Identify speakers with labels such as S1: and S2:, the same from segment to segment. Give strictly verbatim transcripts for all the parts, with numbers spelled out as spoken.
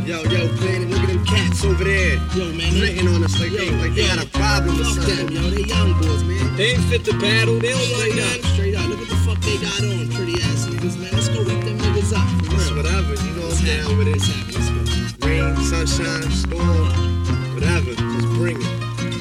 S1: Yo, yo, Planet, look at them cats over there.
S2: Yo, man,
S1: Sitting on us like, yo, they, like yo, they got a problem or something.
S2: Them, yo, they young boys, man.
S3: They ain't fit to battle. They don't like that.
S2: Straight up. Look what the fuck they got on, pretty ass niggas, man. Let's go eat them niggas up. For
S1: It's
S2: real.
S1: whatever, you know
S2: What's
S1: I'm down
S2: happening?
S1: with it.
S2: What's happening? Let's go.
S1: Rain, sunshine, storm, whatever, just bring it.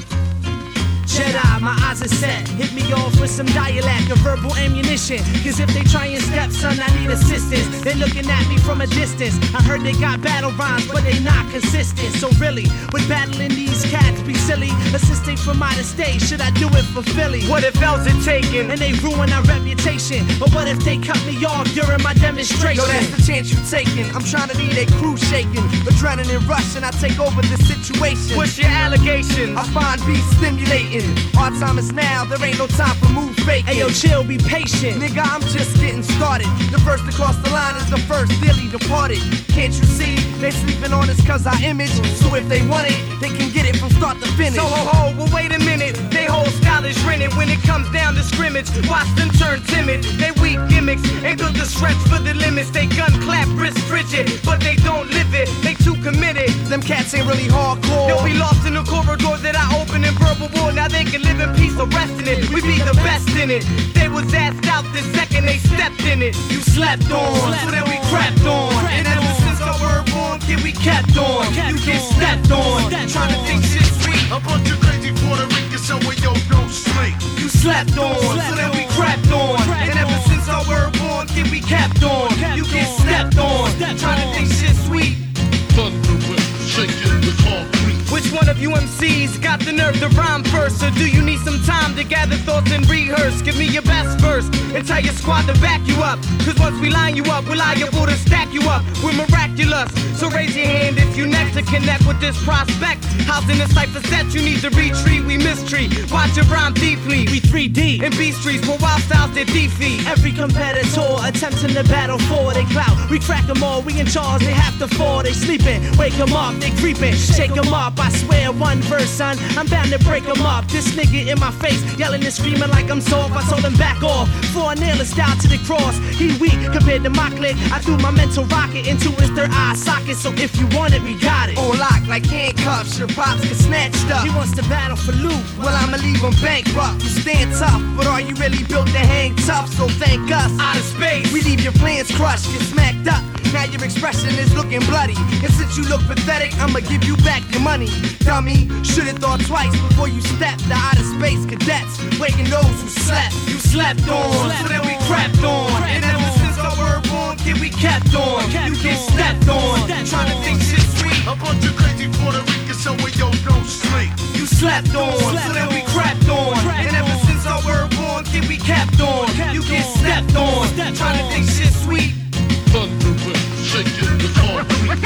S4: Jedi, my eyes are set. Hit me off with some dialect or verbal ammunition. Cause if they try and step, son, I need assistance. They looking at me from a distance. I heard they got battle rhymes, but they not consistent. So really, would battling these cats be silly? Assisting from out of state, should I do it for Philly? What if L's are taken and they ruin our reputation? But what if they cut me off during my demonstration?
S5: Yo, that's the chance you taking. I'm trying to lead a crew shaking. Adrenaline rushing, I take over the situation.
S4: What's your allegation?
S5: I find beats stimulating. Our time is now, there ain't no time for move faking.
S4: Hey yo, chill, be patient.
S5: Nigga, I'm just getting started. The first to cross the line is the first dearly departed. Can't you see? They sleeping on us cause our image. So if they want it, they can get it from start to finish.
S4: So ho ho, well wait a minute. They whole style is rented when it comes down to scrimmage. Watch them turn timid. They weak gimmicks ain't built to stretch for the limits. They gun clap, wrist frigid, but they don't live it. They too committed.
S5: Them cats ain't really hardcore.
S4: They'll be lost in the corridors that I open in verbal war. Now they can live in peace or rest in it. We be the best in it. They was asked out the second they stepped in it. You slept on, so then we crapped on. And ever since I were born, kid, we kept on. You get stepped on. Trying to think shit sweet.
S6: A bunch of crazy Puerto Ricans, so we yo don't sleep.
S4: You slept on, so then we crapped on. And ever since I were born, kid, we kept on. You get stepped on. Trying to think shit sweet.
S6: Thunderous, shaking the concrete.
S4: Which one of you M Cs got the nerve to rhyme first? Or do you need some time to gather thoughts and rehearse? Give me your best verse and tell your squad to back you up. Cause once we line you up, we're liable to stack you up. We're miraculous. So raise your hand if you next to connect with this prospect. House in the cipher set, you need to retreat, we mistreat. Watch your rhyme deeply. We three D in B streets, for wild styles they defeat. Every competitor attempting to battle for they clout. We crack them all, we in charge, they have to fall. They sleeping, wake them up, they creeping, shake them up. I swear one verse, son, I'm bound to break them up. This nigga in my face, yelling and screaming like I'm soft. I told him back off, for a nail style to the cross. He weak compared to my clique. I threw my mental rocket into his third eye socket. So if you want it, we got it.
S5: On lock like handcuffs, your pops get snatched up.
S4: He wants to battle for loot.
S5: Well, I'ma leave him bankrupt. You stand tough, but are you really built to hang tough? So thank us.
S4: Out of space,
S5: we leave your plans crushed, get smacked up. Now your expression is looking bloody. And since you look pathetic, I'ma give you back your money. Dummy, should've thought twice before you stepped. The outer space cadets, waking those who slept.
S4: You slept on, so then we crapped on. And ever since I were born, kid, we kept on. You get stepped on, trying to think shit sweet.
S6: A bunch of crazy Puerto Ricans, so we yo don't sleep.
S4: You slept on, so then we crapped on. And ever since I were born, kid, we kept on. You get stepped on, trying to think shit sweet.
S6: Thunderous, shaking the concrete.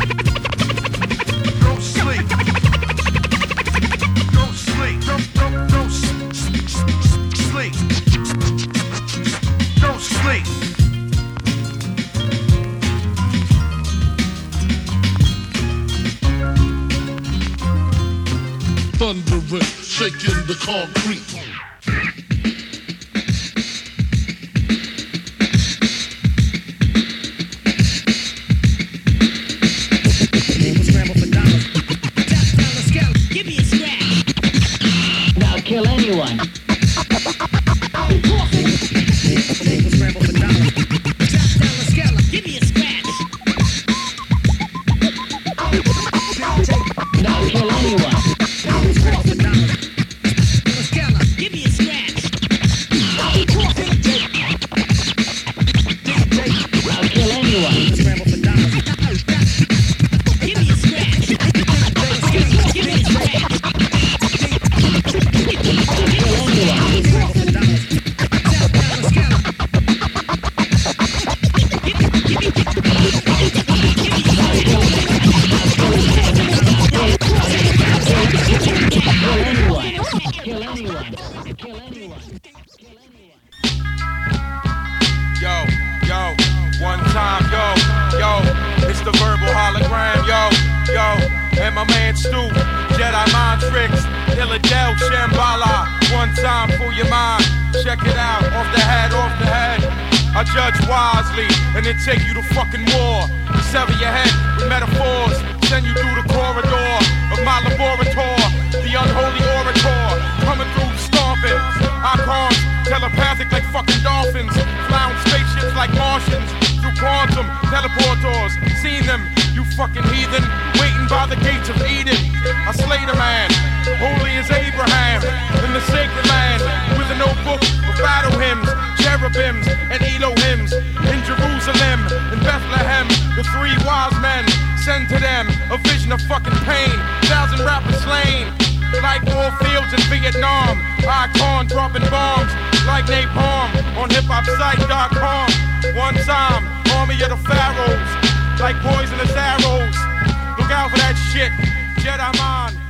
S6: Don't sleep. Don't sleep. Don't, don't, don't sleep. Don't sleep. Thunderous, shaking the concrete.
S7: Kill anyone.
S2: Give me a scratch.
S7: Not kill anyone.
S2: Give me a scratch.
S7: Not kill anyone.
S2: Give me a scratch. Give me a scratch.
S8: Yo, yo, one time, yo, yo, it's the verbal hologram, yo, yo, and my man Stu, Jedi mind tricks, Illadel, Shambhala, one time for your mind, check it out, off the head, off the head, I judge wisely, and then take you to fucking war, sever your head with metaphors send you through the corridor of my laboratory. The unholy orator coming through stomping. Icons telepathic like fucking dolphins, flying spaceships like Martians through quantum teleporters. Seen them, you fucking heathen, waiting by the gates of Eden. I slayed a man, holy as Abraham, in the sacred land, with a notebook of battle hymns, cherubims and Elohims. In Jerusalem, in Bethlehem, the three wise men send to them a vision of fucking pain. Thousand rappers slain, like war fields in Vietnam. Icon dropping bombs like napalm on hip hop site dot com. One time, army of the pharaohs, like poisonous arrows. Look out for that shit, Jedi mind.